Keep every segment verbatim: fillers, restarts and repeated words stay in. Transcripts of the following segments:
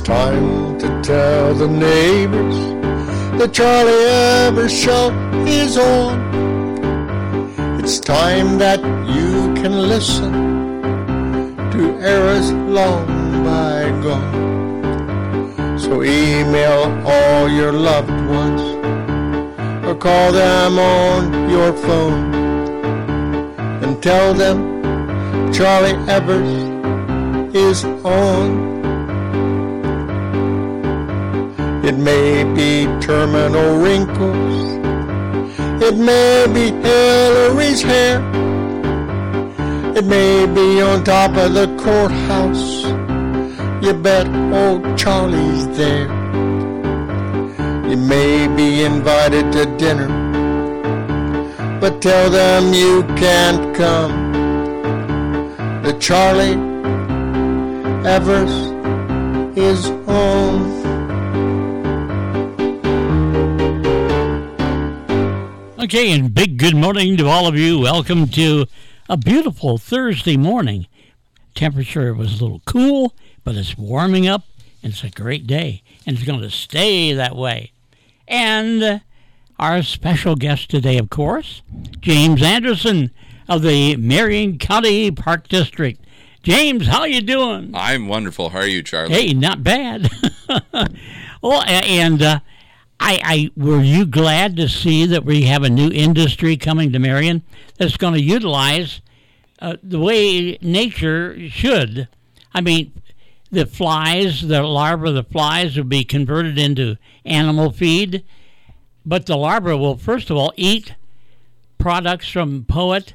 time to tell the neighbors the Charlie Evers Show is on. It's time that you can listen to eras long bygone. So email all your loved ones or call them on your phone and tell them Charlie Evers is on. It may be terminal wrinkles, it may be Hillary's hair, it may be on top of the courthouse. You bet old Charlie's there. You may be invited to dinner, but tell them you can't come. The Charlie Evers is on. Okay, and big good morning to all of you. Welcome to a beautiful Thursday morning. Temperature was a little cool, but it's warming up, and it's a great day, and it's going to stay that way. And uh, our special guest today, of course, James Anderson of the Marion County Park District. James, how you doing? I'm wonderful. How are you, Charlie? Hey, not bad. Well, and uh, I, I were you glad to see that we have a new industry coming to Marion that's going to utilize uh, the way nature should? I mean, the flies, the larvae of the flies will be converted into animal feed, but the larvae will, first of all, eat products from Poet,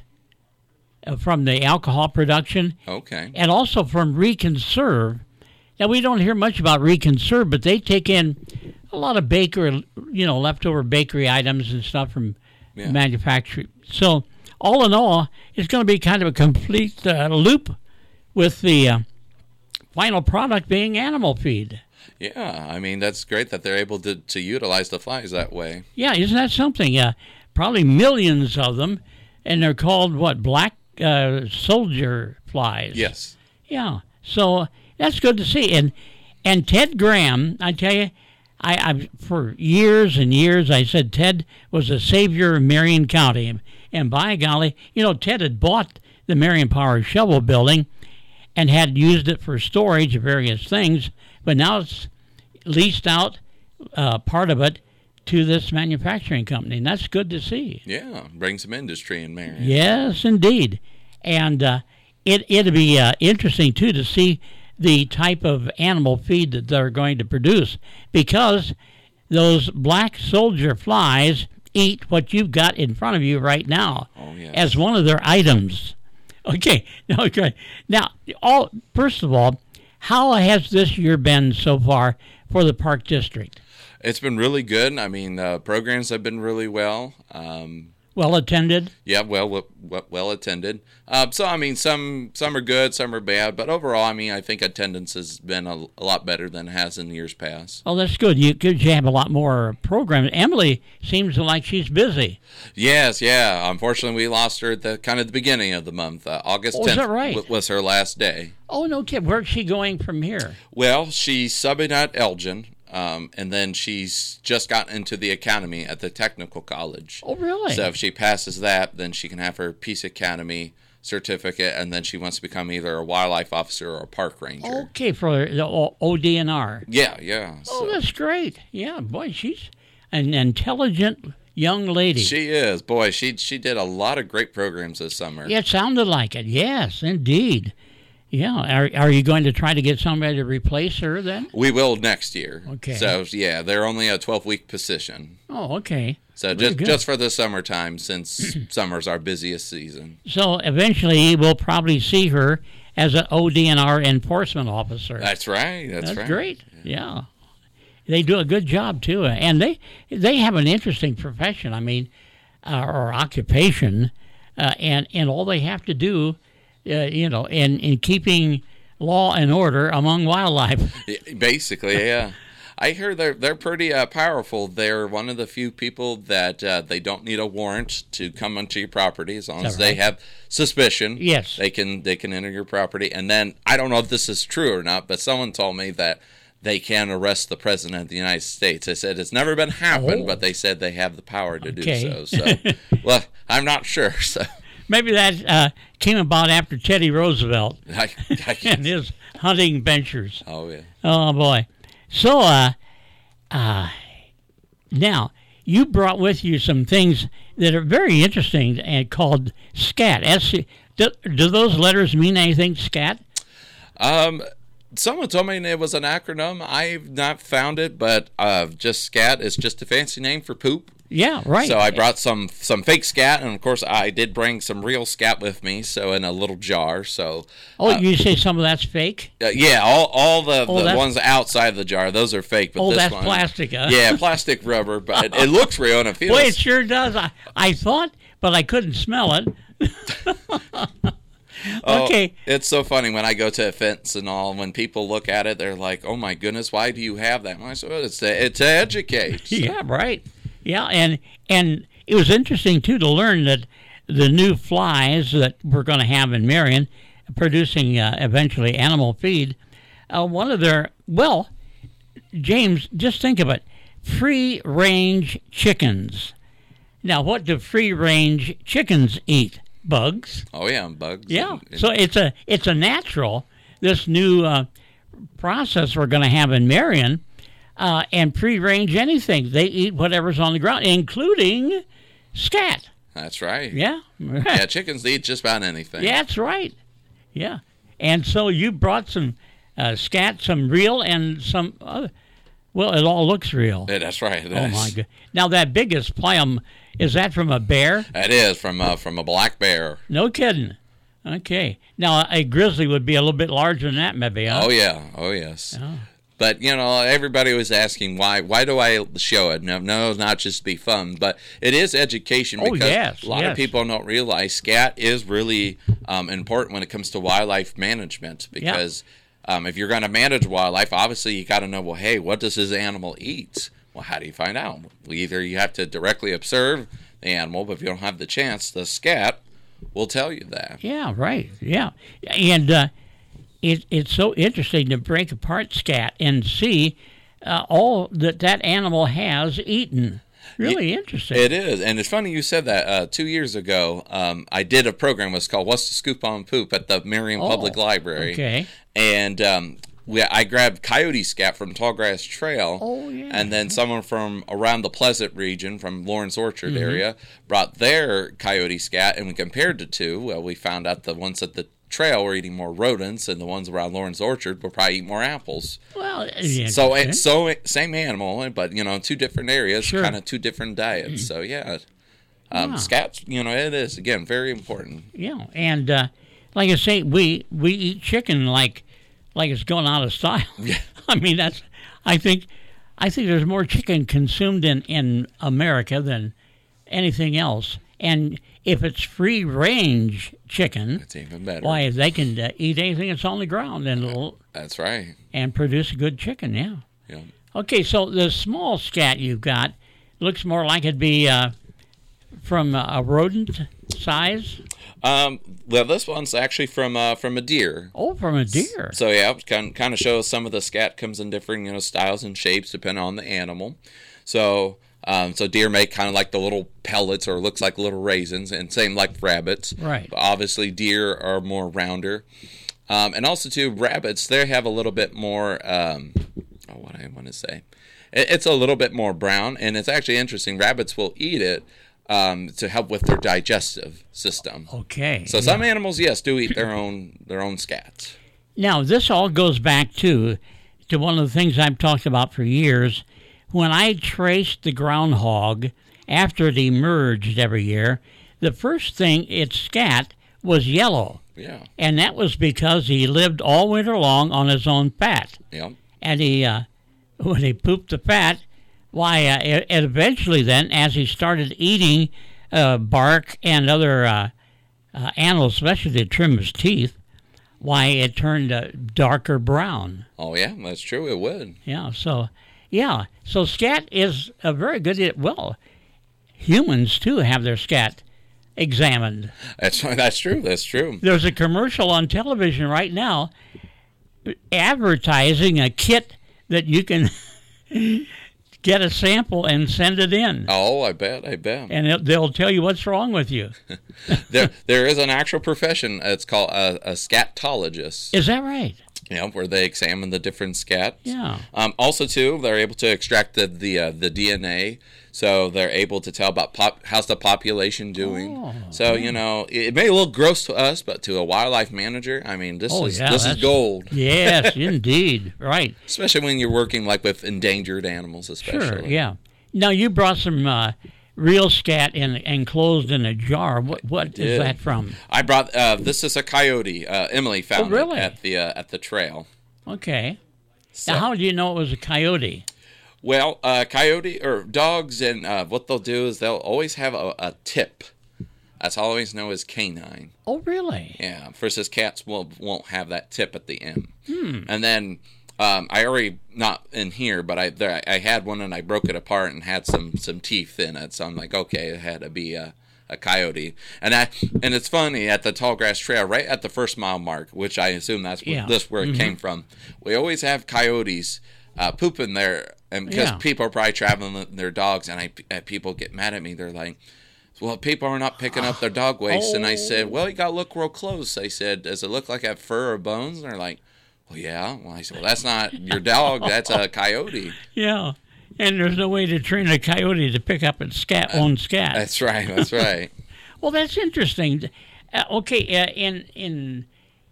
uh, from the alcohol production, okay, and also from Reconserve. Now, we don't hear much about Reconserve, but they take in a lot of bakery, you know, leftover bakery items and stuff from yeah. manufacturing. So, all in all, it's going to be kind of a complete uh, loop with the uh, final product being animal feed. Yeah, I mean, that's great that they're able to, to utilize the flies that way. Yeah, isn't that something? Uh, probably millions of them, and they're called, what, black uh, soldier flies? Yes. Yeah, so that's good to see. And and Ted Graham, I tell you, I, I for years and years I said Ted was a savior of Marion County. And by golly, you know, Ted had bought the Marion Power Shovel building and had used it for storage of various things, but now it's leased out, uh, part of it, to this manufacturing company, and that's good to see. Yeah, bring some industry in Marion. Yes, indeed. And uh, it, it'll be uh, interesting, too, to see the type of animal feed that they're going to produce, because those black soldier flies eat what you've got in front of you right now oh, yes. as one of their items. Okay, okay. Now, all first of all, how has this year been so far for the Park District? It's been really good. I mean, uh, programs have been really well. Um, well attended? Yeah, well well, well attended. Uh, so, I mean, some some are good, some are bad. But overall, I mean, I think attendance has been a, a lot better than it has in years past. Oh, that's good. You, you have a lot more programs. Emily seems like she's busy. Yes, yeah. Unfortunately, we lost her at the kind of the beginning of the month. Uh, August oh, tenth is that right? w- was her last day. Oh, no kid. Where's she going from here? Well, she's subbing at Elgin. Um, and then she's just gotten into the academy at the technical college. Oh, really? So if she passes that, then she can have her Peace Academy certificate, and then she wants to become either a wildlife officer or a park ranger. Okay, for the O D N R. Yeah, yeah. Oh, so. that's great. Yeah, boy, she's an intelligent young lady. She is. Boy, she she did a lot of great programs this summer. Yeah, it sounded like it. Yes, indeed. Yeah. Are are you going to try to get somebody to replace her then? We will next year. Okay. So, yeah, they're only a twelve-week position. Oh, okay. So Very just good. just for the summertime, since summer's our busiest season. So eventually we'll probably see her as an O D N R enforcement officer. That's right. That's, That's right. great. Yeah. They do a good job, too. And they they have an interesting profession, I mean, uh, or occupation, uh, and, and all they have to do, uh, you know, in, in keeping law and order among wildlife. Basically, yeah. I hear they're they're pretty uh, powerful. They're one of the few people that uh, they don't need a warrant to come onto your property as long as right? they have suspicion. Yes, they can they can enter your property. And then I don't know if this is true or not, but someone told me that they can arrest the president of the United States. They said it's never been happened, Oh. but they said they have the power to Okay. do so. So, well, I'm not sure. So, Maybe that uh, came about after Teddy Roosevelt I, I and his hunting ventures. oh yeah. Oh boy! So, uh, uh, now you brought with you some things that are very interesting and called SCAT. S- do, do those letters mean anything? SCAT? Um, someone told me it was an acronym. I've not found it, but uh, just SCAT is just a fancy name for poop. Yeah, right. So I brought some some fake scat, and of course I did bring some real scat with me. So in a little jar. So oh, uh, you say some of that's fake? uh, yeah, all all the, Oh, the that's- ones outside the jar, those are fake. But Oh, this that's one, plastic, huh? Yeah, plastic rubber, but it, it looks real and it feels. Boy, it sure does. I, I thought, but I couldn't smell it. Oh, Okay. it's so funny when I go to events and all. When people look at it, they're like, "Oh my goodness, why do you have that?" And I said, well, "It's to, it's to educate." So, Yeah, right. Yeah, and and it was interesting too to learn that the new flies that we're going to have in Marion, producing uh, eventually animal feed, uh, one of their well, James, just think of it, free range chickens. Now, what do free range chickens eat? Bugs. Oh yeah, bugs. Yeah. and- So it's a it's a natural. This new uh, process we're going to have in Marion, uh, and pre-range anything. They eat whatever's on the ground, including scat. that's right. Yeah. Yeah, chickens eat just about anything. Yeah, that's right. Yeah. And so you brought some uh, scat, some real, and some other. Well, it all looks real. Yeah, that's right. Oh my god! Now that biggest plium, is that from a bear? It is from uh, from a black bear. No kidding. Okay. Now a grizzly would be a little bit larger than that, maybe. Huh? Oh yeah, oh yes. Oh. But you know, everybody was asking why. Why do I show it? No, no, it's not just to be fun, but it is education Oh, because yes, a lot yes. of people don't realize scat is really um, important when it comes to wildlife management. Because um, if you're going to manage wildlife, obviously you got to know. Well, hey, what does this animal eat? Well, how do you find out? Well, either you have to directly observe the animal, but if you don't have the chance, the scat will tell you that. Yeah, right. Yeah, and uh, it it's so interesting to break apart scat and see uh, all that that animal has eaten. Really interesting. It is, and it's funny you said that. Uh, two years ago, um, I did a program. It was called "What's the Scoop on Poop" at the Marion Oh, Public Library. okay. And um, we, I grabbed coyote scat from Tallgrass Trail. Oh, yeah. And then someone from around the Pleasant region, from Lawrence Orchard Mm-hmm. area, brought their coyote scat, and we compared the two. Well, we found out the ones at the trail were eating more rodents, and the ones around Lawrence Orchard will probably eat more apples. Well, yeah, So interesting. it's so same animal, but you know, two different areas, Sure. kind of two different diets. So yeah, um, Wow. scats, you know, it is again very important. yeah, and uh, like I say, we we eat chicken like like it's going out of style. Yeah. I mean that's I think I think there's more chicken consumed in in America than anything else, and if it's free range chicken, It's even better. why they can uh, eat anything that's on the ground and it'll, That's right. and produce a good chicken. Yeah. Yeah. Okay, so the small scat you've got looks more like it'd be uh, from a rodent size. Um, well, this one's actually from uh, from a deer. Oh, from a deer. So yeah, kind kind of shows some of the scat comes in different you know styles and shapes depending on the animal. So um, so deer make kind of like the little pellets or looks like little raisins, and same like rabbits. Right. But obviously, deer are more rounder, um, and also too rabbits they have a little bit more. Um, oh, what I want to say, it, it's a little bit more brown, and it's actually interesting. Rabbits will eat it. Um, to help with their digestive system. Okay. So some animals, yes, do eat their own their own scats. Now, this all goes back to to one of the things I've talked about for years. When I traced the groundhog after it emerged every year, the first thing it scat was yellow. Yeah, And that was because he lived all winter long on his own fat. yeah, And he, uh, when he pooped the fat, why, uh, it, it eventually then, as he started eating uh, bark and other uh, uh, animals, especially to trim his teeth, why, it turned uh, darker brown. oh yeah, that's true. It would. Yeah, so, yeah. So scat is a very good, well, humans, too, have their scat examined. That's that's true. That's true. There's a commercial on television right now advertising a kit that you can get a sample and send it in. Oh, I bet, I bet. And it, they'll tell you what's wrong with you. there, there is an actual profession. It's called a, a scatologist. Is that right? You know, where they examine the different scats. Yeah. Um, also, too, they're able to extract the the, uh, the D N A, so they're able to tell about pop, how's the population doing. Oh, so yeah. you know, it, it may look gross to us, but to a wildlife manager, I mean, this Oh, is yeah, this is that's- gold. Yes, indeed. Right. Especially when you're working like with endangered animals, especially. Sure, yeah. Now, you brought some uh, real scat in, enclosed in a jar. What What is did. that from? I brought uh, this is a coyote. Uh, Emily found Oh, really? it at the uh, at the trail. Okay. So- Now, how do you know it was a coyote? Well, uh, coyote or dogs, and uh, what they'll do is they'll always have a, a tip. That's all I always know is canine. Oh, really? Yeah, versus cats will won't have that tip at the end. Hmm. And then um, I already not in here, but I there, I had one and I broke it apart and had some some teeth in it. So I'm like, okay, it had to be a, a coyote. And I and it's funny at the Tallgrass Trail, right at the first mile mark, which I assume that's where, Yeah. this where it Mhm. came from. We always have coyotes uh, pooping there, and because Yeah. people are probably traveling with their dogs, and I uh, people get mad at me. They're like, well, people are not picking up their dog waste. And I said, well, you got to look real close. I said, does it look like I have fur or bones? And they're like, well, yeah. Well, I said, well, that's not your dog. That's a coyote. Yeah. And there's no way to train a coyote to pick up its scat, own scat. That's right. That's right. Well, that's interesting. Uh, okay, uh, in in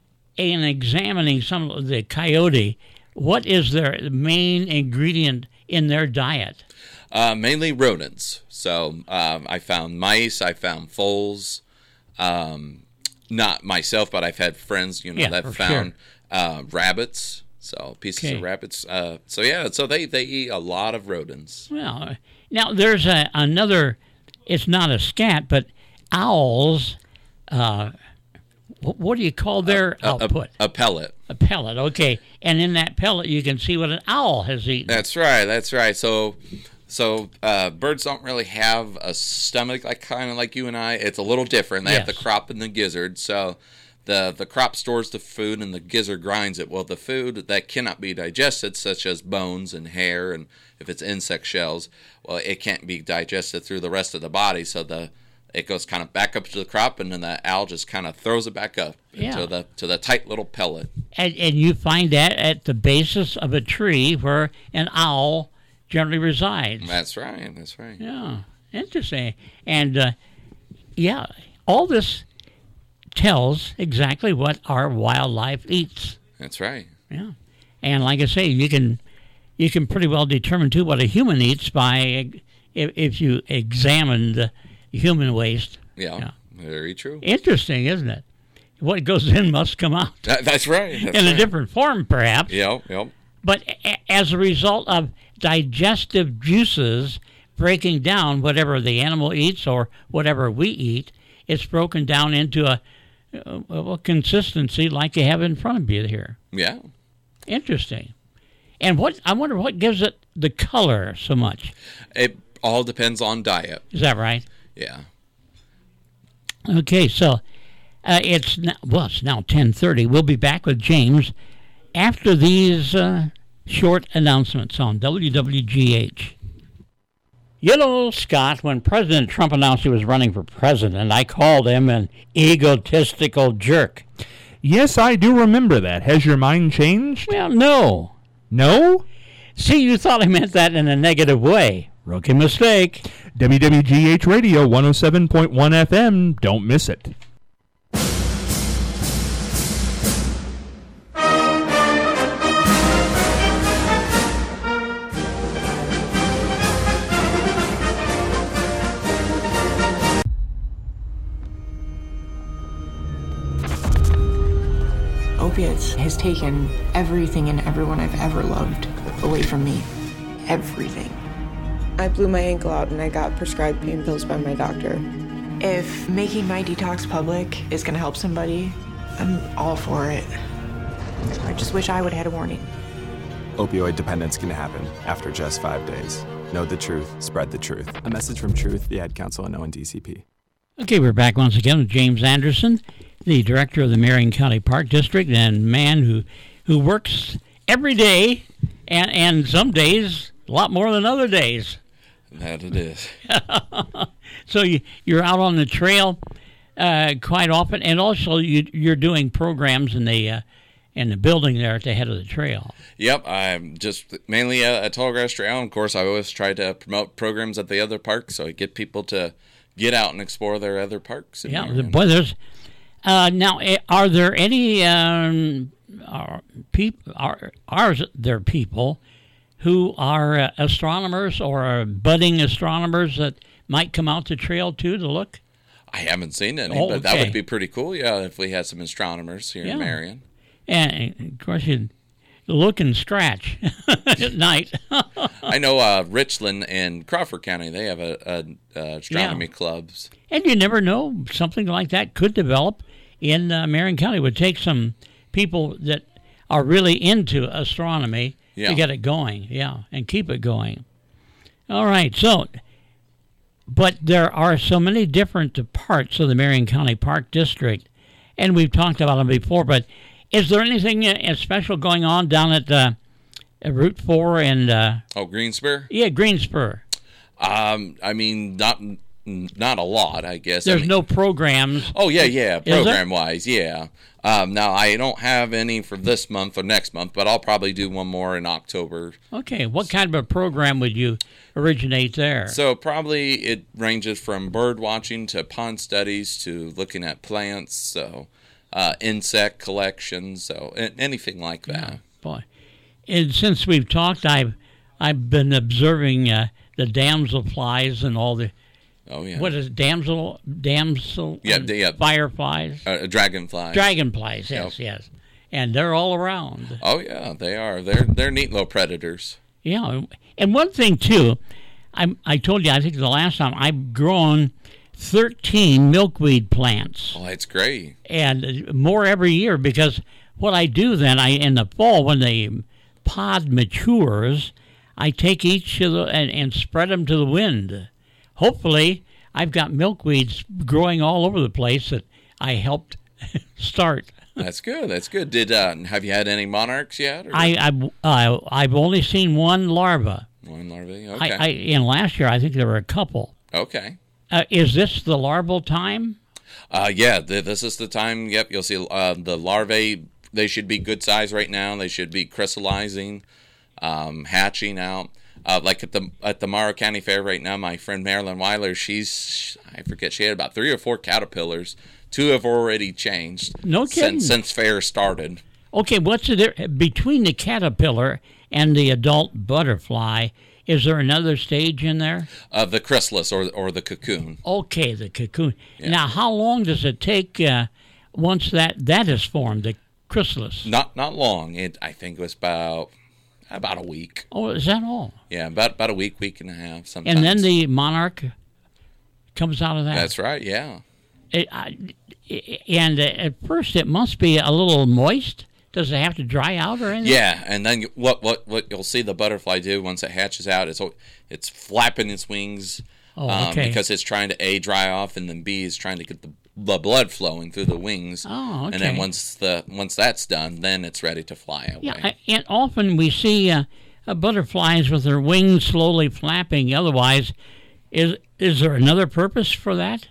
in examining some of the coyote, what is their main ingredient in their diet? Uh, mainly rodents. So um, I found mice. I found foals. Um, not myself, but I've had friends, you know, Yeah, that for found uh, rabbits. So pieces Okay. of rabbits. Uh, so yeah. So they, they eat a lot of rodents. Well, now there's a, another. It's not a scat, but owls. Uh, wh- what do you call their A, a, output? a pellet. A pellet. Okay, and in that pellet, you can see what an owl has eaten. That's right. That's right. So, so uh, birds don't really have a stomach like kind of like you and I. It's a little different. They have Yes. the crop and the gizzard. So, the the crop stores the food and the gizzard grinds it. Well, the food that cannot be digested, such as bones and hair, and if it's insect shells, well, it can't be digested through the rest of the body. So the it goes kind of back up to the crop, and then the owl just kind of throws it back up Yeah. to the to the tight little pellet. And, and you find that at the basis of a tree where an owl generally resides. That's right. That's right. Yeah, interesting. And uh, yeah, all this tells exactly what our wildlife eats. That's right. Yeah, and like I say, you can you can pretty well determine too what a human eats by if, if you examine the human waste. Yeah. Yeah. Very true. Interesting, isn't it? What goes in must come out That, that's right. That's in a right. different form, perhaps. Yep, yep. But a- as a result of digestive juices breaking down whatever the animal eats or whatever we eat, it's broken down into a, a, a consistency like you have in front of you here. Yeah. Interesting. And what I wonder what gives it the color so much. It all depends on diet. Is that right? Yeah. Okay, so uh, it's now, well, it's now ten thirty. We'll be back with James after these uh, short announcements on W W G H. You know, Scott, when President Trump announced he was running for president, I called him an egotistical jerk. Yes, I do remember that. Has your mind changed? Well, no. No? See, you thought I meant that in a negative way. Rookie mistake. W W G H Radio one oh seven point one F M. Don't miss it. Opiates has taken everything and everyone I've ever loved away from me. Everything. I blew my ankle out and I got prescribed pain pills by my doctor. If making my detox public is gonna help somebody, I'm all for it. I just wish I would have had a warning. Opioid dependence can happen after just five days. Know the truth, spread the truth. A message from Truth, the Ad Council, and O N D C P. Okay, we're back once again with James Anderson, the director of the Marion County Park District and man who who works every day and and some days a lot more than other days. That it is. So you you're out on the trail uh, quite often, and also you you're doing programs in the uh, in the building there at the head of the trail. Yep, I'm just mainly a, a tall grass trail. And of course, I always try to promote programs at the other parks, so I get people to get out and explore their other parks. Yeah, the, boy, there's uh, now. Are there any um, are people? Are are there people who are uh, astronomers or are budding astronomers that might come out the trail too to look? I haven't seen any, Oh, but that okay. would be pretty cool. Yeah, if we had some astronomers here Yeah. in Marion. And of course, you look and scratch at night. I know uh, Richland and Crawford County, they have a, a, a astronomy Yeah. clubs. And you never know, something like that could develop in uh, Marion County. It would take some people that are really into astronomy Yeah. to get it going, yeah, and keep it going. All right, so, but there are so many different parts of the Marion County Park District, and we've talked about them before, but is there anything uh, special going on down at uh, Route four and, uh, Oh, Greenspur? yeah, Greenspur? Um, I mean, not not a lot, I guess. I There's mean, no programs. Oh, yeah, yeah, there? program-wise, yeah. Um, now, I don't have any for this month or next month, but I'll probably do one more in October. Okay, what kind of a program would you originate there? So probably it ranges from bird watching to pond studies to looking at plants, so uh, insect collections, so a- anything like that. Boy, and since we've talked, I've I've been observing uh, the damselflies and all the Oh, yeah. what is it, damsel damsel Yeah, and they- yeah. fireflies, Uh, dragonflies. dragonflies, yes, yes, and they're all around. Oh, yeah, they are. They're they're neat little predators. Yeah, and one thing too, I I told you I think the last time I've grown thirteen milkweed plants. Oh, that's great. And more every year, because what I do then, I in the fall when the pod matures, I take each of the and, and spread them to the wind. Hopefully, I've got milkweeds growing all over the place that I helped start. That's good. That's good. Did uh, have you had any monarchs yet? Or? I I've, uh, I've only seen one larva. One larvae. I, Okay. I and last year I think there were a couple. okay. Uh, is this the larval time? Uh, yeah, th- this is the time. Yep, you'll see uh, the larvae. They should be good size right now. They should be crystallizing, um, hatching out. Uh, like at the at the Morrow County Fair right now, my friend Marilyn Weiler, she's I forget she had about three or four caterpillars. Two have already changed. No kidding. Since since fair started. Okay, what's the di- between the caterpillar and the adult butterfly? Is there another stage in there? Uh, the chrysalis or or the cocoon. Okay, the cocoon. Yeah. Now, how long does it take uh, once that that is formed, the chrysalis? Not not long. It I think it was about about a week. Oh, is that all? Yeah, about about a week, week and a half. Sometimes. And then the monarch comes out of that. That's right. Yeah. It, I, and at first, it must be a little moist. Does it have to dry out or anything? Yeah, and then you- what what what you'll see the butterfly do once it hatches out is it's flapping its wings Oh, um, okay. because it's trying to A, dry off, and then B is trying to get the, the blood flowing through the wings. Oh, And then okay. once the once that's done, then it's ready to fly away. Yeah, I- and often we see uh, uh, butterflies with their wings slowly flapping. Otherwise, is is there another purpose for that?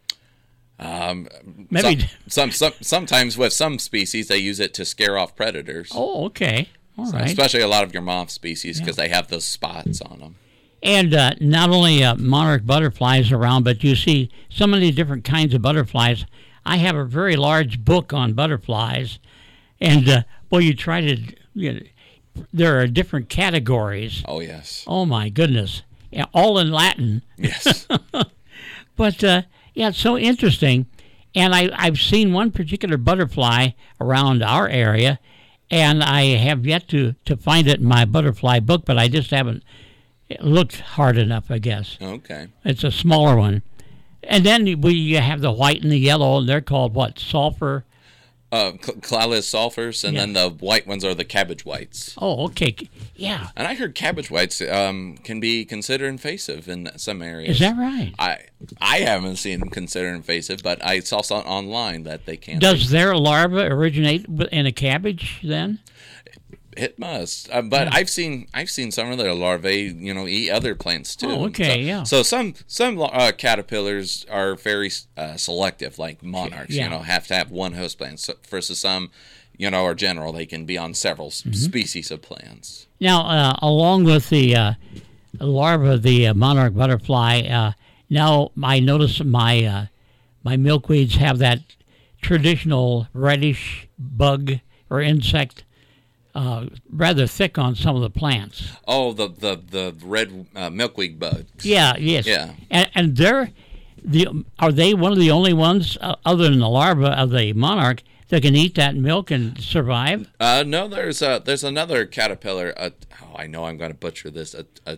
um, Maybe. some, some some sometimes with some species they use it to scare off predators. Oh, okay. All right. Especially a lot of your moth species because they have those spots on them. And uh, not only uh, monarch butterflies around, but you see so many different kinds of butterflies. I have a very large book on butterflies, and uh, well, you try to. You know, there are different categories. Oh yes, Oh my goodness! Yeah, all in Latin. yes. But uh, yeah, it's so interesting. And I, I've seen one particular butterfly around our area, and I have yet to, to find it in my butterfly book, but I just haven't looked hard enough, I guess. Okay. It's a smaller one. And then we have the white and the yellow, and they're called what? Sulfur? Uh, cl- Clallis sulfurs, and Yeah. then the white ones are the cabbage whites. Oh, okay. Yeah. And I heard cabbage whites um, can be considered invasive in some areas. Is that right? I I haven't seen them considered invasive, but I saw some online that they can. Does their larva originate in a cabbage then? It must, uh, but Yeah. I've seen I've seen some of their larvae, you know, eat other plants too. Oh, okay, so, yeah. So some some uh, caterpillars are very uh, selective, like monarchs. Yeah. You know, have to have one host plant. So versus some, you know, are general. They can be on several s Mm-hmm. species of plants. Now, uh, along with the uh, larva of the uh, monarch butterfly, uh, now I notice my uh, my milkweeds have that traditional reddish bug or insect. Uh, rather thick on some of the plants. Oh, the the the red uh, milkweed bugs. Yeah, yes. Yeah. And, and they're the are they one of the only ones uh, other than the larva of the monarch that can eat that milk and survive? Uh, no, there's uh, there's another caterpillar. Uh, oh, I know I'm going to butcher this. A, a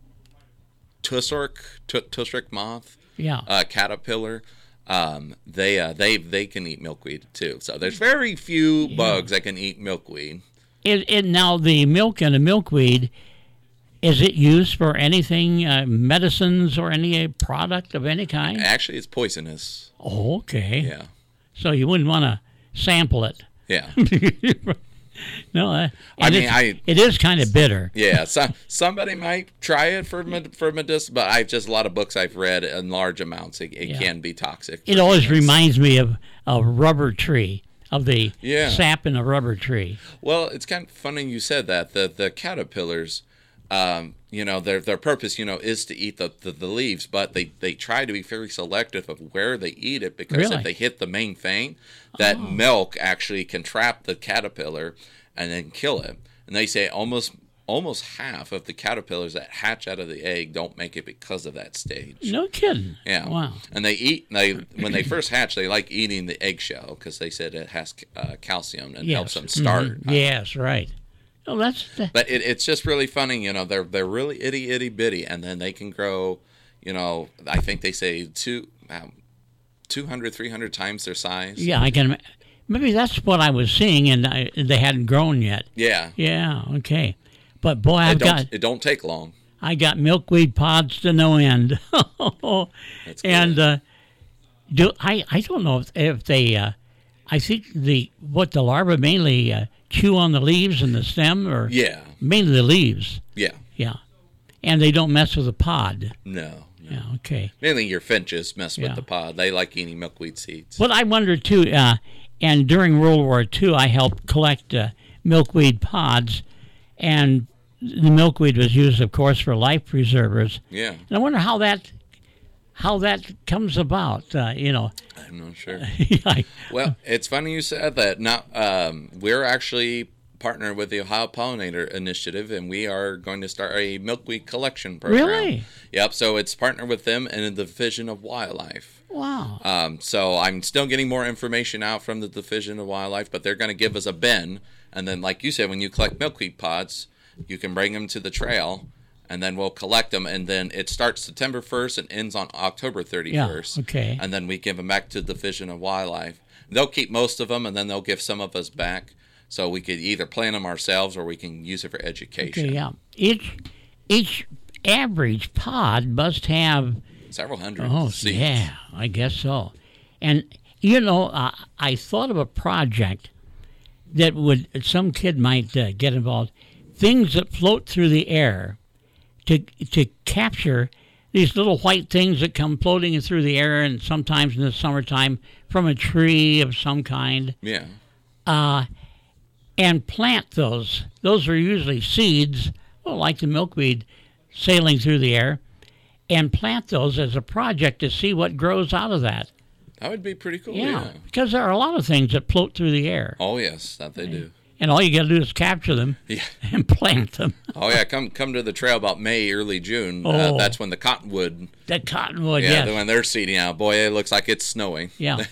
tussork, t- tussork moth. Yeah. Uh, caterpillar. Um, they uh, they they can eat milkweed too. So there's very few bugs that can eat milkweed. It, it now the milk and the milkweed, is it used for anything, uh, medicines or any uh, product of any kind? Actually, it's poisonous. Oh, okay. Yeah, So you wouldn't want to sample it. yeah, No, uh, I and mean, it's- I- it is kind of bitter. yeah. So, somebody might try it for med- for medicine, but I've just a lot of books I've read in large amounts. It, it Yeah. can be toxic. It for always humans. reminds me of a rubber tree, of the Yeah. sap in a rubber tree. Well, it's kind of funny you said that. The the caterpillars, um, you know, their their purpose, you know, is to eat the, the, the leaves, but they, they try to be very selective of where they eat it because Really? if they hit the main vein, that milk actually can trap the caterpillar and then kill it. And they say almost almost half of the caterpillars that hatch out of the egg don't make it because of that stage. No kidding. Yeah. Wow. And they eat they when they first hatch, they like eating the eggshell because they said it has uh, calcium and Yes. helps them start. Mhm. Yes, right. Oh, that's the, But it, it's just really funny, you know. They're they're really itty itty bitty, and then they can grow. You know, I think they say two, um, two hundred, three hundred times their size. yeah. I can. ima- Maybe that's what I was seeing, and I, they hadn't grown yet. Yeah. Yeah. Okay. But boy, I've It don't got it don't take long. I got milkweed pods to no end. That's good. And uh, do I? I don't know if, if they. Uh, I think the what the larvae mainly uh, chew on the leaves and the stem, or Yeah. mainly the leaves. Yeah. Yeah, and they don't mess with the pod. No. no. Yeah. Okay. Mainly your finches mess Yeah. with the pod. They like eating milkweed seeds. But I wonder too. Uh, and during World War Two, I helped collect uh, milkweed pods, and the milkweed was used, of course, for life preservers. Yeah. And I wonder how that how that comes about. Uh, you know, I'm not sure. I, Well, it's funny you said that. Now, um, we're actually partnered with the Ohio Pollinator Initiative, and we are going to start a milkweed collection program. Really? Yep. So it's partnered with them and the Division of Wildlife. wow. Um, so I'm still getting more information out from the Division of Wildlife, but they're going to give us a bin, and then, like you said, when you collect milkweed pods, you can bring them to the trail, and then we'll collect them, and then it starts September first and ends on October thirty-first. Yeah, okay. And then we give them back to the Division of Wildlife. They'll keep most of them, and then they'll give some of us back, so we could either plant them ourselves or we can use it for education. Okay, yeah. Each each average pod must have Several hundred oh seeds. yeah, I guess so. And you know, uh, I thought of a project that would some kid might uh, get involved. Things that float through the air to to capture these little white things that come floating through the air, and sometimes in the summertime from a tree of some kind. Yeah. Uh, and plant those. Those are usually seeds, well, like the milkweed sailing through the air, and plant those as a project to see what grows out of that. That would be pretty cool. Yeah, Yeah. because there are a lot of things that float through the air, Oh, yes, that they do. and all you got to do is capture them Yeah. and plant them. Oh yeah, come come to the trail about May, early June. Uh, Oh. that's when the cottonwood, That cottonwood, yeah, yes. when they're seeding out. Boy, it looks like it's snowing. Yeah.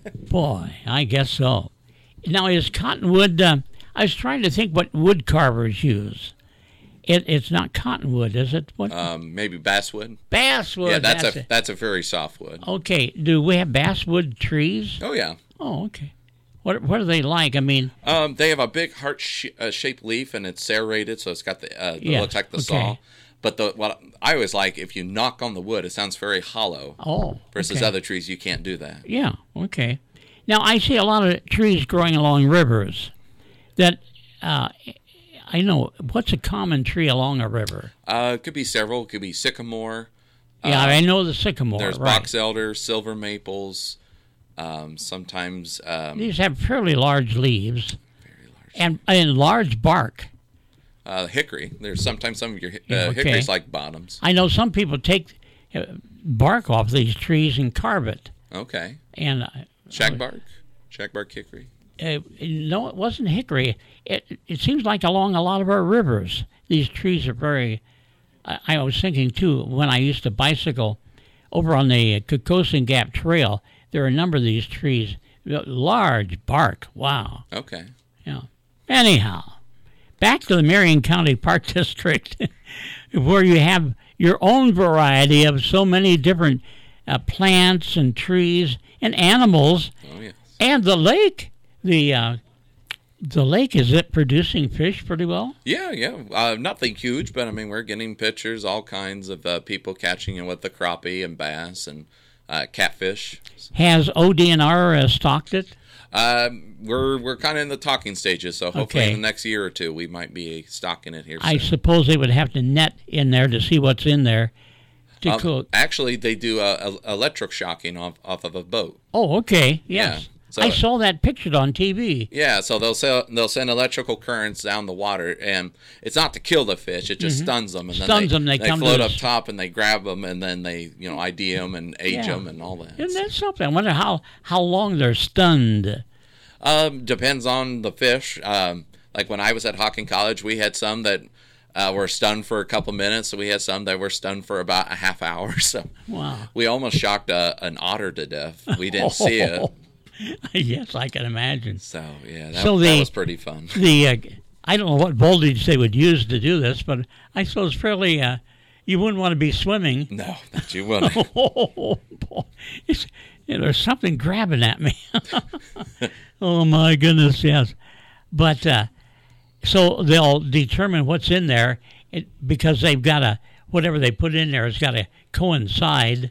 Boy, I guess so. Now, is cottonwood, uh, I was trying to think what wood carvers use. It, it's not cottonwood, is it? What? Um, maybe basswood. Basswood. yeah, that's, a it. that's a very soft wood. Okay, do we have basswood trees? Oh yeah. Oh, okay. What what are they like? I mean, Um, they have a big heart sh- uh, shaped leaf, and it's serrated, so it's got the uh, it Yes, looks like the okay. saw. But the what I always like, if you knock on the wood, it sounds very hollow. oh, Versus okay. other trees, you can't do that. Yeah, okay. Now I see a lot of trees growing along rivers that uh, I know. What's a common tree along a river? Uh, it could be several. It could be sycamore. Yeah, um, I know the sycamore. There's right. box elder, silver maples. Um, sometimes um, These have fairly large leaves very large. and and large bark. Uh, hickory. There's sometimes some of your uh, Yeah, okay. hickories like bottoms. I know some people take uh, bark off these trees and carve it. Okay. And uh, Shagbark? Shagbark hickory? uh, no, it wasn't hickory. It it seems like along a lot of our rivers, these trees are very. I, I was thinking too when I used to bicycle over on the Kokosin Gap Trail. There are a number of these trees, large bark. Wow. Okay. Yeah. Anyhow, back to the Marion County Park District, where you have your own variety of so many different uh, plants and trees and animals, Oh, yes. and the lake. The uh, the lake, is it producing fish pretty well? Yeah, yeah. Uh, nothing huge, but I mean, we're getting pictures, all kinds of uh, people catching it with the crappie and bass and uh, catfish. Has O D N R uh, stocked it? Um, we're we're kind of in the talking stages, so hopefully Okay. in the next year or two we might be stocking it here I soon. suppose they would have to net in there to see what's in there to Um, cook. Actually, they do uh, electric shocking off, off of a boat. Oh, okay. Yes. Yeah, so- I saw that pictured on T V. Yeah, so they'll sell, they'll send electrical currents down the water, and it's not to kill the fish; it just stuns them, and then Stuns they, them, they come to float the up s- top and they grab them, and then they you know I D them and age Yeah. them and all that. Isn't that something? I wonder how, how long they're stunned. Um, depends on the fish. Um, like when I was at Hawking College, we had some that uh, were stunned for a couple minutes, so we had some that were stunned for about a half hour. So Wow. we almost shocked a, an otter to death. We didn't see it. Yes, I can imagine. So yeah, that, So that the- was pretty fun. The uh, I don't know what voltage they would use to do this, but I suppose fairly. Uh, you wouldn't want to be swimming. No, that you wouldn't. Oh, boy. It's, you know, there's something grabbing at me. Oh my goodness, yes. But uh, so they'll determine what's in there it, because they've got to whatever they put in there has got to coincide,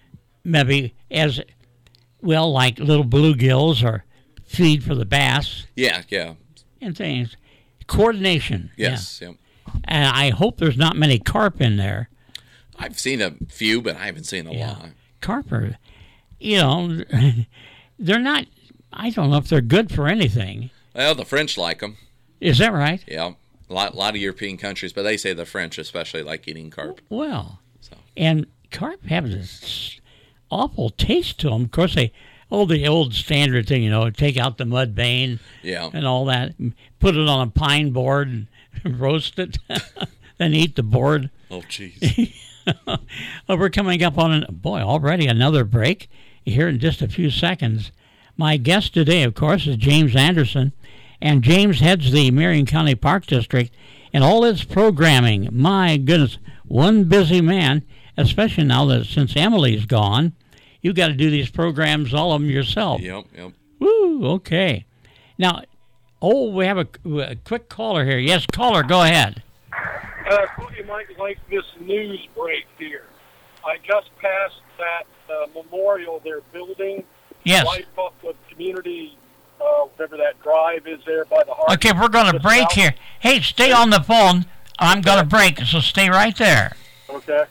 maybe as well, like little bluegills or feed for the bass Yeah, yeah, and things. Coordination. yes, yeah. Yeah. And I hope there's not many carp in there. I've seen a few, but I haven't seen a Yeah. lot. Carp are, you know, they're not, I don't know if they're good for anything. Well, the French like them. Is that right? Yeah, a lot, lot of European countries, but they say the French especially like eating carp. Well, So. and carp have this awful taste to them. Of course, they, oh, the old standard thing, you know, take out the mud vein Yeah, and all that, and put it on a pine board and roast it, then eat the board. oh jeez. Well, we're coming up on, an, boy, already another break here in just a few seconds. My guest today, of course, is James Anderson, and James heads the Marion County Park District and all its programming. My goodness, one busy man, especially now that since Emily's gone, you've got to do these programs, all of them yourself. Yep, yep. Woo, okay. Now, oh, we have a, a quick caller here. Yes, caller, go ahead. Uh, thought you might like this news break here. I just passed that uh, memorial they're building. Yes. Right off the community, uh, whatever that drive is there by the heart. Okay, we're going to Just break south. here. Hey, stay on the phone. I'm going to break, so stay right there. Okay.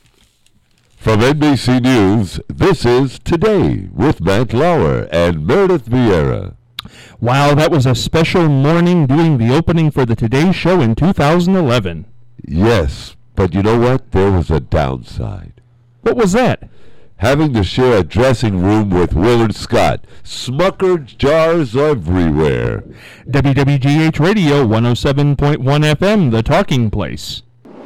From N B C News, this is Today with Matt Lauer and Meredith Vieira. Wow, that was a special morning doing the opening for the Today Show in two thousand eleven. Yes, but you know what? There was a downside. What was that? Having to share a dressing room with Willard Scott. Smucker jars everywhere. W W G H Radio one oh seven point one F M, The Talking Place.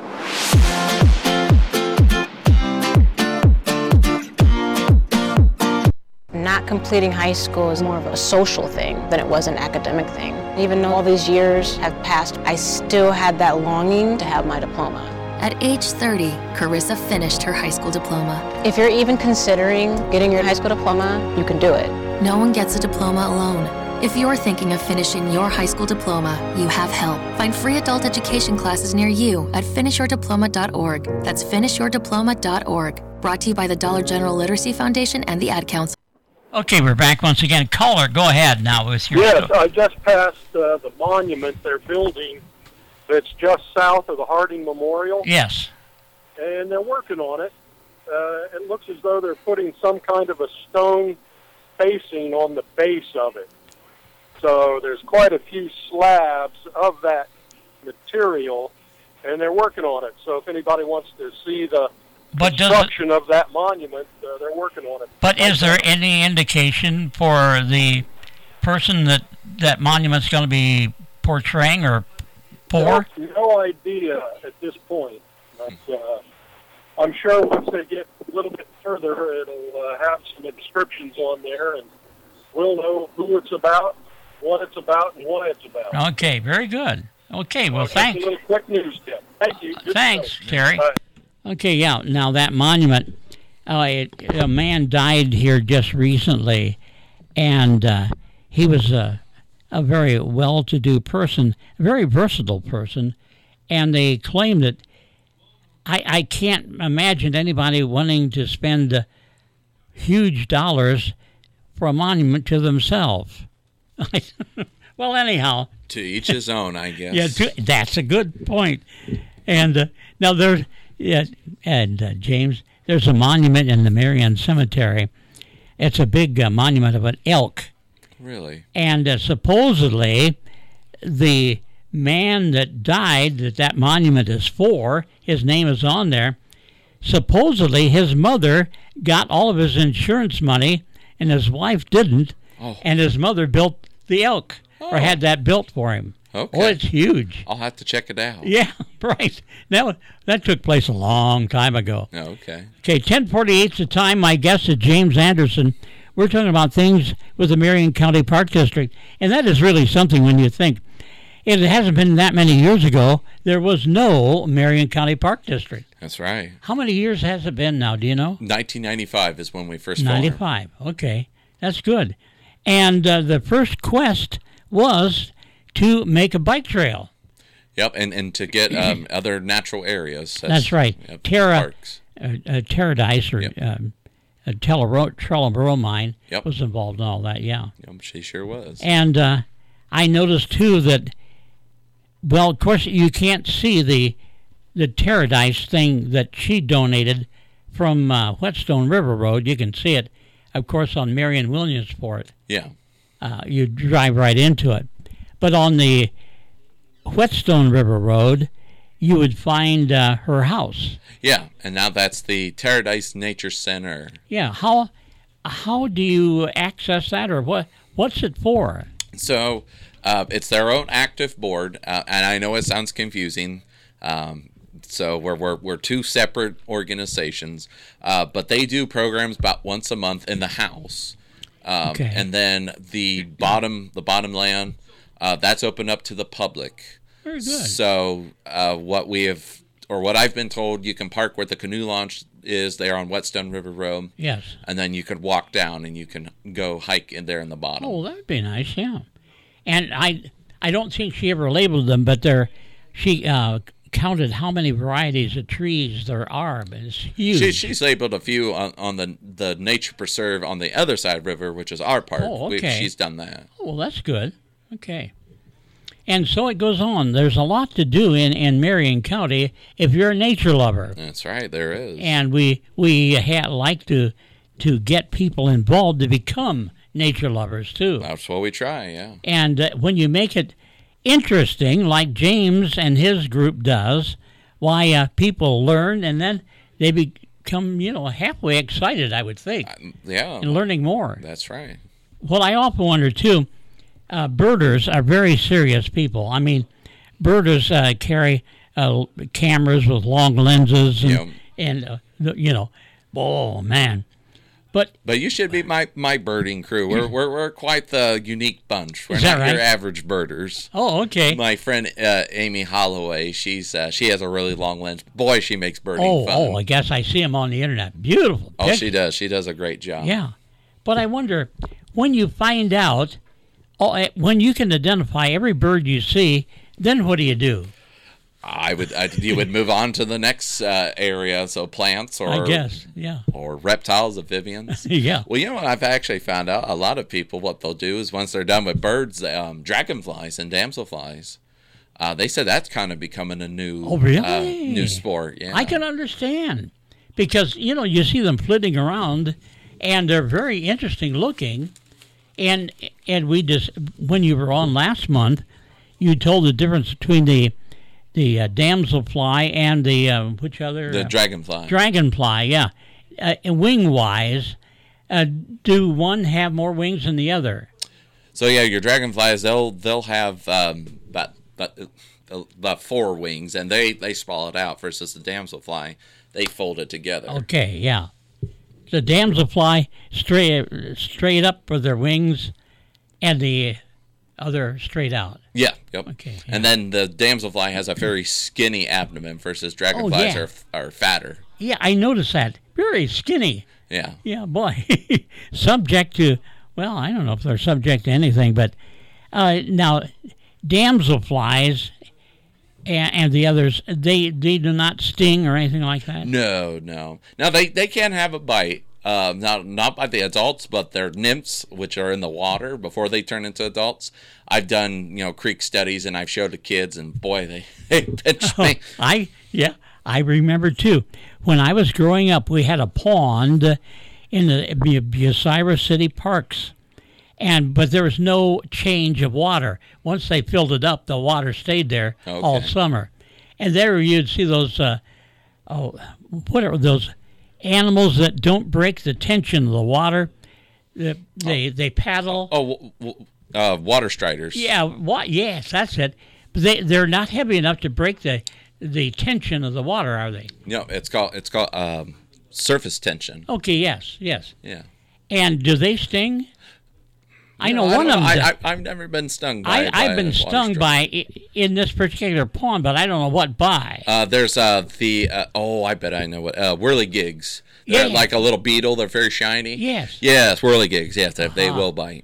Not completing high school is more of a social thing than it was an academic thing. Even though all these years have passed, I still had that longing to have my diploma. At age thirty, Carissa finished her high school diploma. If you're even considering getting your high school diploma, you can do it. No one gets a diploma alone. If you're thinking of finishing your high school diploma, you have help. Find free adult education classes near you at finish your diploma dot org. That's finish your diploma dot org. Brought to you by the Dollar General Literacy Foundation and the Ad Council. Okay, we're back once again. Caller, go ahead now with your Yes, story. I just passed uh, the monument they're building that's just south of the Harding Memorial. Yes. And they're working on it. Uh, it looks as though they're putting some kind of a stone facing on the base of it. So there's quite a few slabs of that material, and they're working on it. So if anybody wants to see the but construction of that monument, uh, they're working on it. But is there any indication for the person that that monument's going to be portraying or for? No, no idea at this point. But, uh, I'm sure once they get a little bit further, it'll uh, have some descriptions on there, and we'll know who it's about, what it's about, and why it's about. Okay, very good. Okay, well, okay, thanks. A little quick news tip. Thank you. Good Thanks, show. Terry. Bye. Okay, yeah, now that monument, uh, it, a man died here just recently, and uh, he was a, a very well-to-do person, a very versatile person, and they claim that I, I can't imagine anybody wanting to spend uh, huge dollars for a monument to themselves. Well, anyhow. To each his own, I guess. Yeah, to, that's a good point. And uh, now there's, yeah, and uh, James, there's a monument in the Marion Cemetery. It's a big uh, monument of an elk. Really? And uh, supposedly the man that died that that monument is for, his name is on there, supposedly his mother got all of his insurance money and his wife didn't, oh. and his mother built the elk, oh. or had that built for him. Okay. Oh, it's huge. I'll have to check it out. Yeah, right. That, that took place a long time ago. Oh, okay. Okay, ten forty-eight is the time. My guest is James Anderson. We're talking about things with the Marion County Park District, and that is really something when you think. It hasn't been that many years ago. There was no Marion County Park District. That's right. How many years has it been now? Do you know? nineteen ninety-five is when we first formed. ninety-five. Okay, that's good. And uh, the first quest was to make a bike trail. Yep, and, and to get um, other natural areas. That's, that's right. Yep, Terra, parks. Uh, uh, Terradise or yep. um, uh, Trello Mine yep. was involved in all that, yeah. Yep, she sure was. And uh, I noticed, too, that, well, of course, you can't see the the Terradise thing that she donated from uh, Whetstone River Road. You can see it, of course, on Marion Williamsport. Yeah. Uh, you drive right into it. But on the Whetstone River Road, you would find uh, her house. Yeah, and now that's the Terradise Nature Center. Yeah, how how do you access that, or what? What's it for? So uh, it's their own active board, uh, and I know it sounds confusing. Um, so we're, we're we're two separate organizations, uh, but they do programs about once a month in the house, um, okay. and then the bottom the bottom land uh, that's open up to the public. Very good. So uh, what we have, or what I've been told, you can park where the canoe launch is there on Whetstone River Road. Yes. And then you could walk down and you can go hike in there in the bottom. Oh, that'd be nice, yeah. And I I don't think she ever labeled them, but they're, she uh, counted how many varieties of trees there are, but it's huge. She, she's labeled a few on, on the, the nature preserve on the other side of the river, which is our park. Oh, okay. We, she's done that. Oh, well, that's good. Okay. And so it goes on. There's a lot to do in, in Marion County if you're a nature lover. That's right, there is. And we we ha- like to to get people involved to become nature lovers, too. That's what we try, yeah. And uh, when you make it interesting, like James and his group does, why uh, people learn and then they become, you know, halfway excited, I would think. Uh, yeah. And learning more. That's right. Well, I often wonder, too, Uh, birders are very serious people. I mean, birders uh, carry uh, cameras with long lenses and, yep. and uh, you know, oh, man. But but you should be my, my birding crew. We're, we're we're quite the unique bunch. We're Is that not right? your average birders. Oh, okay. My friend uh, Amy Holloway, she's uh, she has a really long lens. Boy, she makes birding oh, fun. Oh, I guess I see them on the internet. Beautiful Oh, pictures. she does. She does a great job. Yeah. But I wonder, when you find out, Oh, when you can identify every bird you see, then what do you do? I would, I, you would move on to the next uh, area, so plants or I guess, yeah, or reptiles, amphibians. Yeah. Well, you know what I've actually found out? A lot of people, what they'll do is once they're done with birds, um, dragonflies and damselflies. Uh, they said that's kind of becoming a new, oh, really? uh, new sport. Yeah, I can understand because you know you see them flitting around, and they're very interesting looking. And and we just when you were on last month, you told the difference between the the uh, damselfly and the uh, which other the uh, dragonfly. Dragonfly, yeah. Uh, wing wise, uh, do one have more wings than the other? So yeah, your dragonflies they'll they'll have um, about about, about four wings, and they they sprawl it out. Versus the damselfly, they fold it together. Okay, yeah. The damselfly straight straight up for their wings, and the other straight out. Yeah. Yep. Okay. Yeah. And then the damselfly has a very skinny abdomen versus dragonflies oh, yeah. are are fatter. Yeah, I noticed that. Very skinny. Yeah. Yeah, boy. Subject to, well, I don't know if they're subject to anything, but uh, now damselflies and, and the others, they they do not sting or anything like that? No, no. Now, they, they can have a bite. Um, not not by the adults, but they're nymphs, which are in the water before they turn into adults. I've done, you know, creek studies, and I've showed the kids, and boy, they, they pinched me. Oh, I, yeah, I remember, too. When I was growing up, we had a pond in the Bu- Bucyrus City Parks, and but there was no change of water. Once they filled it up, the water stayed there Okay. all summer. And there you'd see those, uh, oh, what are those animals that don't break the tension of the water? They they, they paddle. Oh, w- w- uh, water striders. Yeah, what? Yes, that's it. But they they're not heavy enough to break the the tension of the water, are they? No, it's called it's called um, surface tension. Okay. Yes. Yes. Yeah. And do they sting? I know No, one I of them. I, does. I, I've never been stung by. I, by I've a been water stung strider. by i- in this particular pond, but I don't know what by. Uh, there's uh, the uh, oh, I bet I know what uh, whirligigs. They're Yeah. like a little beetle. They're very shiny. Yes. Yes, whirligigs. Yes, they, they Uh-huh. will bite.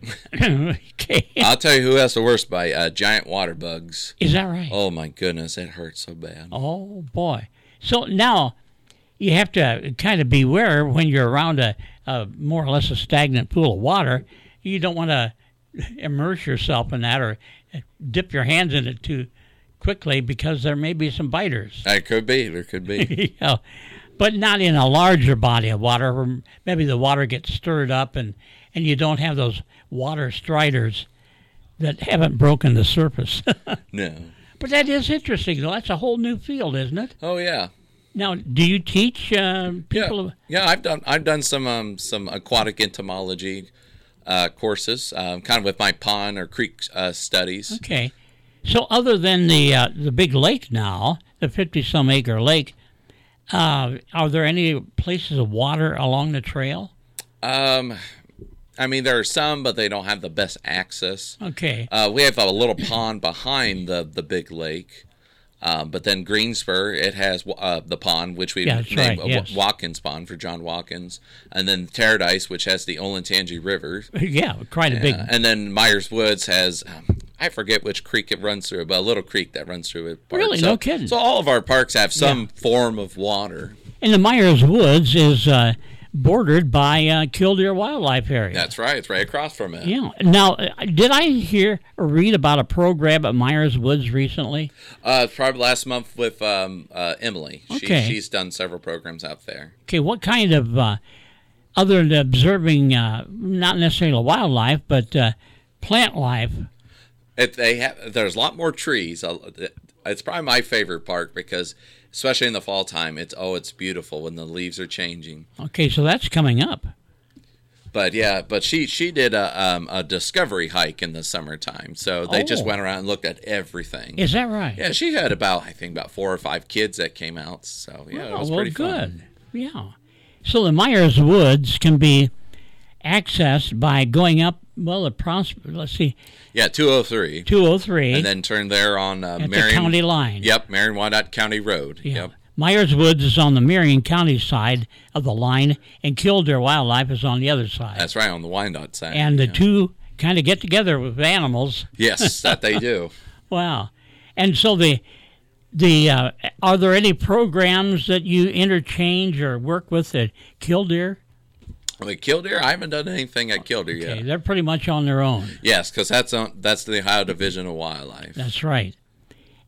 Okay. I'll tell you who has the worst bite. Uh, giant water bugs. Is that right? Oh my goodness, it hurts so bad. Oh boy! So now you have to kind of beware when you're around a, a more or less a stagnant pool of water. You don't want to immerse yourself in that or dip your hands in it too quickly because there may be some biters. It could be. There could be. Yeah, but not in a larger body of water where maybe the water gets stirred up and, and you don't have those water striders that haven't broken the surface. No. But that is interesting, though. That's a whole new field, isn't it? Oh yeah. Now, do you teach uh, people? Yeah. Yeah, I've done I've done some um, some aquatic entomology uh, courses, um, kind of with my pond or creek uh, studies. Okay. So other than the uh, the big lake now, the fifty-some acre lake, uh, are there any places of water along the trail? Um, I mean, there are some, but they don't have the best access. Okay. Uh, we have a little pond behind the, the big lake. Um, but then Greenspur, it has uh, the pond, which we Yeah, that's named right, yes. Watkins Pond for John Watkins. And then Paradise, which has the Olentangy River. Yeah, quite a big. Uh, and then Myers Woods has, um, I forget which creek it runs through, but a little creek that runs through it. Park. Really? So, No kidding. So all of our parks have some Yeah. form of water. And the Myers Woods is uh, bordered by uh, Killdeer Wildlife Area. That's right. It's right across from it. Yeah. Now, uh, did I hear or read about a program at Myers Woods recently? Uh, probably last month with um, uh, Emily. Okay. She, she's done several programs out there. Okay, what kind of, uh, other than observing, uh, not necessarily wildlife, but uh, plant life? If they have, there's a lot more trees. Uh, It's probably my favorite park because, especially in the fall time, it's oh, it's beautiful when the leaves are changing. Okay, so that's coming up. But yeah, but she she did a um, a discovery hike in the summertime, so they just Oh. went around and looked at everything. Is that right? Yeah, she had about I think about four or five kids that came out. So yeah, it was well, pretty good. fun. Yeah. So the Myers Woods can be accessed by going up, well, the pros- let's see, Yeah, two oh three. two oh three. And then turn there on uh, At the Marion county line. Yep, Marion Wyandotte County Road. Yeah. Yep. Myers Woods is on the Marion County side of the line, and Killdeer Wildlife is on the other side. That's right, on the Wyandotte side. and the yeah. two kind of get together with animals. Yes, that they do. Wow. And so the the uh, are there any programs that you interchange or work with at Killdeer? I mean, Killdeer, I haven't done anything at Killdeer Okay, yet. they're pretty much on their own. Yes, because that's on, that's the Ohio Division of Wildlife. That's right.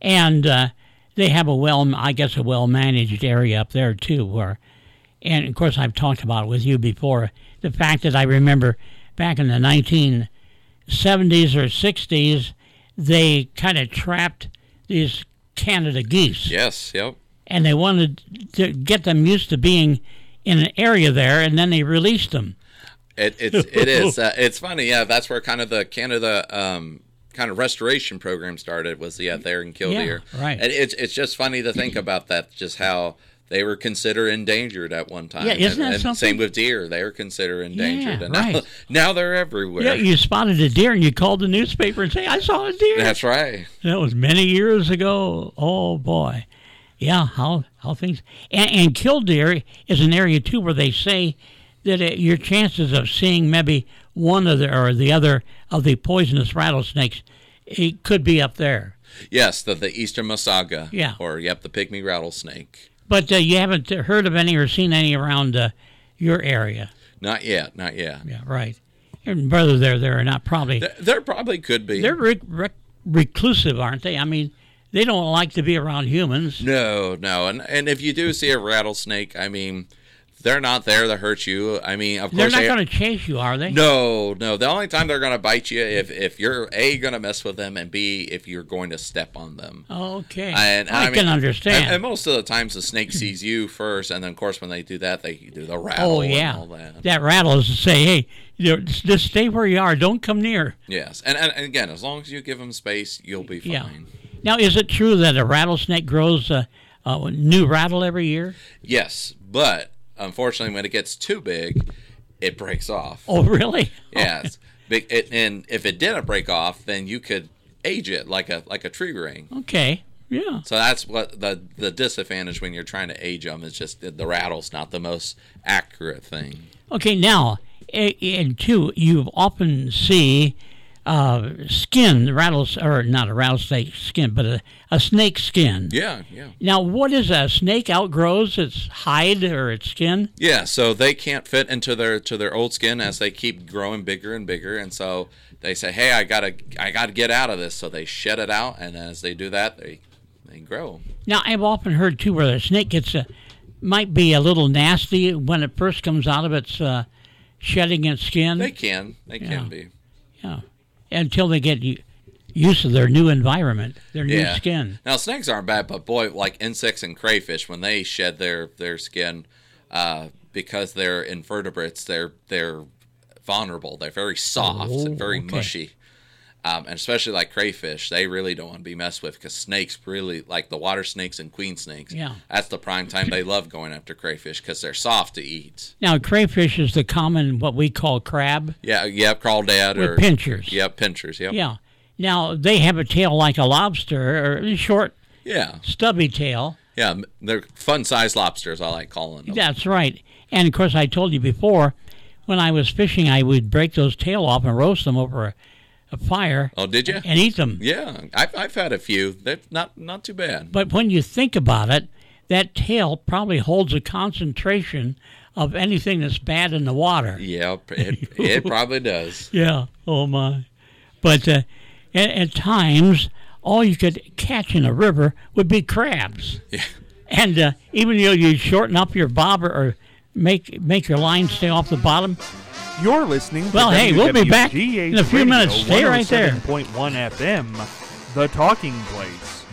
And uh, they have a well, I guess, a well-managed area up there, too, where, and, of course, I've talked about it with you before, the fact that I remember back in the nineteen seventies or sixties, they kind of trapped these Canada geese. Yes, yep. And they wanted to get them used to being in an area there, and then they released them. It, it's, it is. Uh, it's funny, yeah, that's where kind of the Canada um, kind of restoration program started, was, yeah, there in Killdeer. Yeah, right. And it's, it's just funny to think about that, just how they were considered endangered at one time. Yeah, isn't and, that and something? Same with deer. They were considered endangered. Yeah, and now, right. now they're everywhere. Yeah, you spotted a deer and you called the newspaper and say, I saw a deer. That's right. That was many years ago. Oh, boy. Yeah, how how things... And, and Killdeer is an area, too, where they say that uh, your chances of seeing maybe one of the, or the other of the poisonous rattlesnakes, it could be up there. Yes, the, the eastern Masaga. Yeah. Or, yep, the pygmy rattlesnake. But uh, you haven't heard of any or seen any around uh, your area? Not yet, not yet. Yeah, right. And brother, they're, they're not probably... There, there probably could be. They're rec- rec- reclusive, aren't they? I mean, they don't like to be around humans. No, no. And and if you do see a rattlesnake, I mean, they're not there to hurt you. I mean, of they're course... They're not they, going to chase you, are they? No, no. The only time they're going to bite you if, if you're, A, going to mess with them, and B, if you're going to step on them. Okay. And, I, I can mean, understand. And, and most of the times the snake sees you first, and then, of course, when they do that, they do the rattle oh, yeah. and all that. That rattle is to say, hey, you know, just stay where you are. Don't come near. Yes. And, and, and again, as long as you give them space, you'll be fine. Yeah. Now, is it true that a rattlesnake grows a, a new rattle every year? Yes, but unfortunately, when it gets too big, it breaks off. Oh, really? Yes. Big, it, and if it didn't break off, then you could age it like a like a tree ring. Okay. Yeah. So that's what the the disadvantage when you're trying to age them is just the, the rattle's not the most accurate thing. Okay. Now, and two, you often see uh, skin rattles, or not a rattlesnake skin, but a, a snake skin. Yeah, yeah. Now, what is a snake outgrows its hide or its skin? Yeah, so they can't fit into their to their old skin as they keep growing bigger and bigger, and so they say, "Hey, I gotta I gotta get out of this." So they shed it out, and as they do that, they they grow. Now, I've often heard too where the snake gets a might be a little nasty when it first comes out of its uh, shedding its skin. They can, they yeah. can be. Yeah, until they get used to their new environment, their new yeah. skin. Now, snakes aren't bad, but boy, like insects and crayfish, when they shed their their skin, uh, because they're invertebrates, they're they're vulnerable. They're very soft oh, and very okay. mushy. Um, and especially like crayfish, they really don't want to be messed with because snakes really, like the water snakes and queen snakes, yeah. that's the prime time they love going after crayfish because they're soft to eat. Now, crayfish is the common, what we call crab. Yeah, yep, crawdad. With or pinchers. Yep, pinchers, yep. Yeah. Now, they have a tail like a lobster, or a short, yeah. stubby tail. Yeah, they're fun-sized lobsters, I like calling them. That's right. And, of course, I told you before, when I was fishing, I would break those tail off and roast them over a a fire. Oh, did you? And eat them. Yeah, I've, I've had a few. They're not not too bad. But when you think about it, that tail probably holds a concentration of anything that's bad in the water. Yeah, it, it probably does. Yeah, oh my. But uh, at, at times, all you could catch in a river would be crabs. Yeah. And uh, even though you shorten up your bobber or make make your line stay off the bottom, you're listening to well, hey, we'll be back in a few Radio, minutes. Stay right there. one oh seven point one F M, The Talking Place.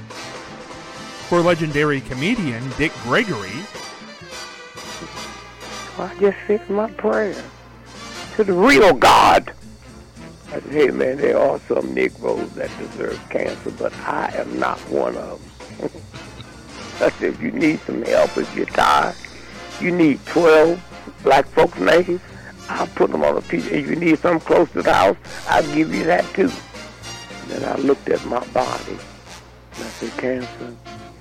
For legendary comedian Dick Gregory. I just said my prayer to the real God. I said, hey, man, there are some Negroes that deserve cancer, but I am not one of them. I said, if you need some help, if you're tired, you need twelve black folks naked, I'll put them on a piece. If you need something close to the house, I'll give you that too. And then I looked at my body, and I said, cancer,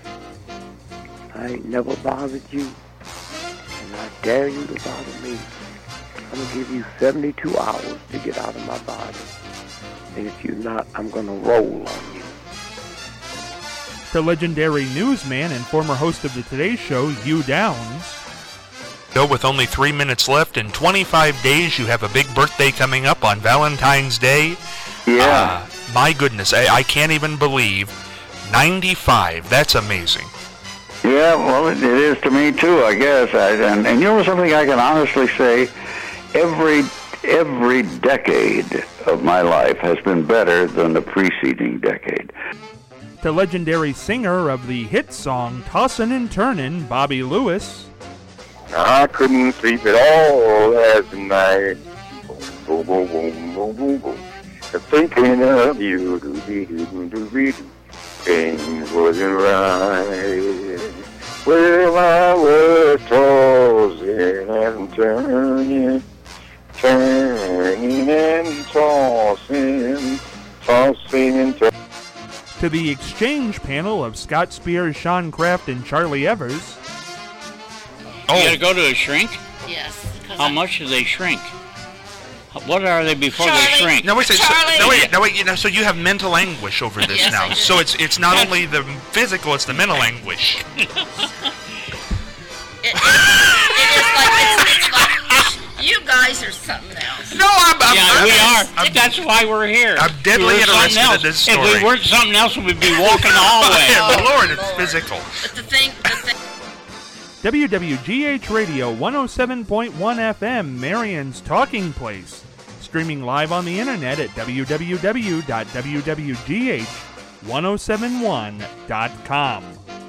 I ain't never bothered you, and I dare you to bother me. I'm going to give you seventy-two hours to get out of my body. And if you're not, I'm going to roll on you. To legendary newsman and former host of the Today Show, Hugh Downs. With only three minutes left and twenty-five days, you have a big birthday coming up on Valentine's Day. Yeah. Uh, my goodness, I, I can't even believe ninety-five. That's amazing. Yeah, well, it, it is to me too, I guess. I, and, and you know something I can honestly say? Every every decade of my life has been better than the preceding decade. The legendary singer of the hit song Tossin' and Turnin', Bobby Lewis. I couldn't sleep at all last night. Boom, boom, boom, boom, boom, boom. Thinking of you, do do do do do. Things wasn't right. Well, I was tossing and turning, turning and tossing, tossing and turning. To the exchange panel of Scott Spears, Sean Kraft, and Charlie Evers. Oh. You gotta go to a shrink? Yes. How I... much do they shrink? What are they before Charlie, they shrink? No, wait, so, no, wait, no, wait, you know, so you have mental anguish over this yes, now. So it's it's not only the physical, it's the mental anguish. it, it, it is like, it's, it's like, you guys are something else. No, I'm, I'm Yeah, I'm, we are. I'm, That's why we're here. I'm deadly we interested in this story. If we weren't something else, we'd be walking the hallway. Oh, Oh, Lord, it's Lord. physical. But the thing, the thing. W W G H Radio one oh seven point one F M, Marion's Talking Place. Streaming live on the internet at w w w dot w w g h ten seventy-one dot com.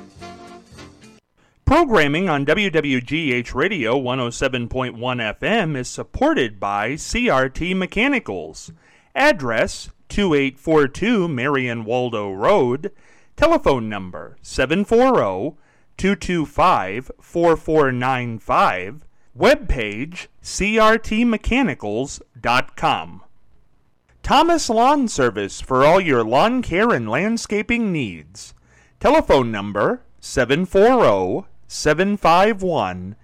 Programming on W W G H Radio one oh seven point one F M is supported by C R T Mechanicals. Address two eight four two Marion Waldo Road. Telephone number seven four zero, two two five, four four nine five. Webpage c r t mechanicals dot com. Thomas Lawn Service for all your lawn care and landscaping needs. Telephone number seven four zero, seven five one,